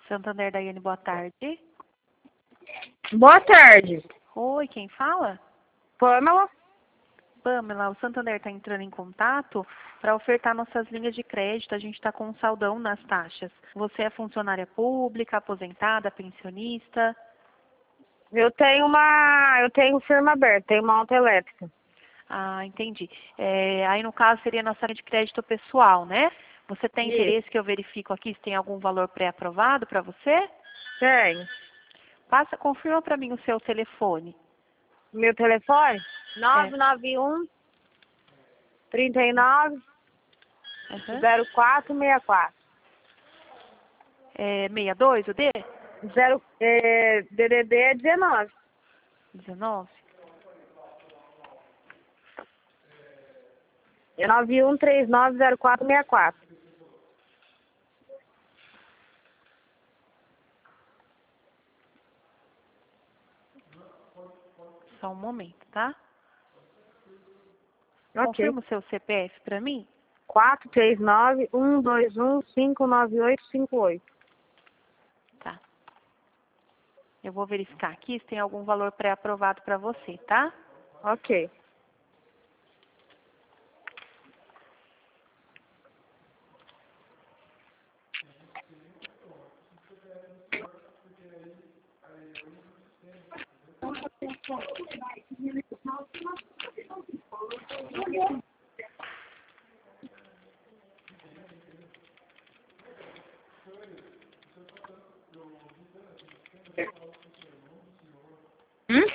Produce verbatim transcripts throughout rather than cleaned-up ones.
Santander, Daiane, boa tarde. Boa tarde. Oi, quem fala? Pamela. Pamela, o Santander está entrando em contato para ofertar nossas linhas de crédito. A gente está com um saldão nas taxas. Você é funcionária pública, aposentada, pensionista? Eu tenho uma. Eu tenho firma aberta, tenho uma auto elétrica. Ah, entendi. É, aí no caso seria nossa linha de crédito pessoal, né? Você tem Isso. interesse que eu verifico aqui se tem algum valor pré-aprovado para você? Tenho. Passa, confirma para mim o seu telefone. Meu telefone? É. nove nove um, trinta e nove, Uhum. zero quatro seis quatro. É sessenta e dois, o D? Zero, é, D D D é dezenove. dezenove? É nove um três nove zero quatro seis quatro. Só um momento, tá? Ok. Confirma o seu C P F para mim? quatro três nove um dois um cinco nove oito cinco oito. Tá. Eu vou verificar aqui se tem algum valor pré-aprovado para você, tá? Ok. Hum?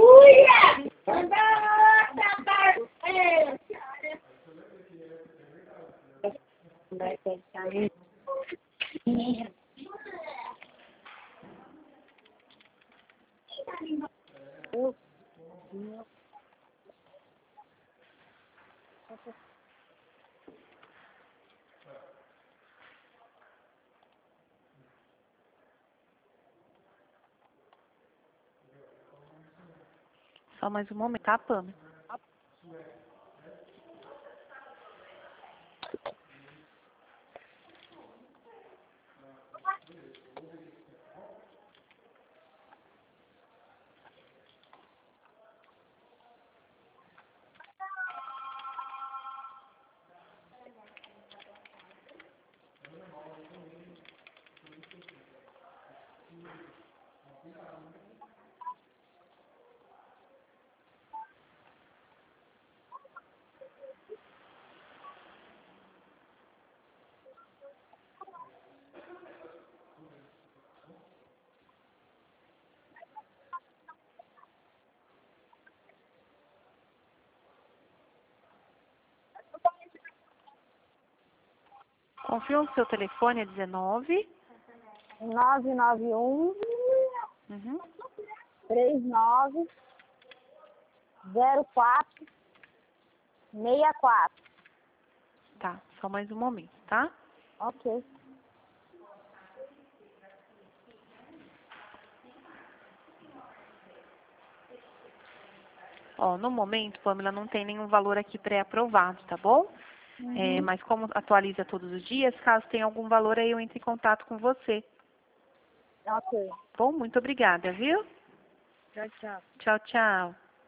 Só mais um momento, tá, Pamela? Confirma o seu telefone, é dezenove. nove nove um, Uhum. três nove, zero quatro seis quatro. Tá, só mais um momento, tá? Ok. Ó, no momento, Pamela, não tem nenhum valor aqui pré-aprovado, tá bom? É, Uhum. mas como atualiza todos os dias, caso tenha algum valor aí, eu entro em contato com você. Ok. Bom, muito obrigada, viu? Tchau, tchau. Tchau, tchau.